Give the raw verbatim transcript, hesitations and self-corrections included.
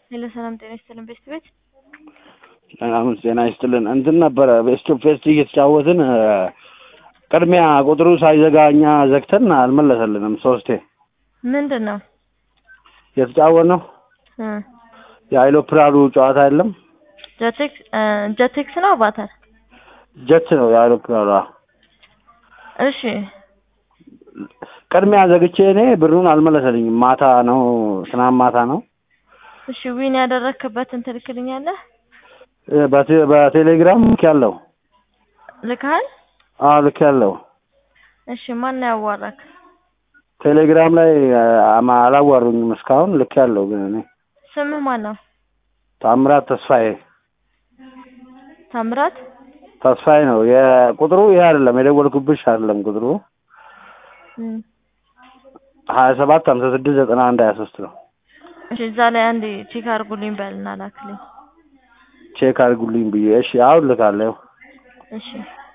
ሄሎ ሰላም ጤና ይስጥልን ቤስት ቤት ሰላም ጤና ይስጥልን እንትን ነበር ቤስት ፌስት እየተጫወትን ቅድሚያ ቁጥሩ ሳይዘጋኛ ዘግተን አልመለሰልንም ሶስቴ ምንድነው የተጫወትነው እ የአይሎፕራዱ ጨዋታ አይደለም ጀቴክስ ጀቴክስ ነው አባታር ጀት ነው የአይሎፕራዱ እሺ ቅድሚያ ዘግቼ እኔ ብሩን አልመለሰልኝም ማታ ነው ትናንት ማታ ነው እሺ ዊን ያደረክበትን ትልክልኛለህ በቴሌግራም ልኬያለሁ ልካል አዎ ልኬያለሁ እሺ ማን ያዋራክ ቴሌግራም ላይ አላዋሩኝም እስካሁን ልኬያለሁ ግን እኔ ስምህ ማን ነው ታምራት ተስፋዬ ታምራት ተስፋዬ ነው የቁጥሩ ይሄ አይደለም የደወልኩብሽ አይደለም ቁጥሩ ሀያ ሰባት ሃምሳ ስድስት ዘጠና አንድ ሀያ ሶስት ነው እሺ እዛ ላይ አንዴ ቼክ አድርጉልኝ በልና ላክልኝ ቼክ አድርጉልኝ ብዬ እሺ አሁን ልካለሁ እሺ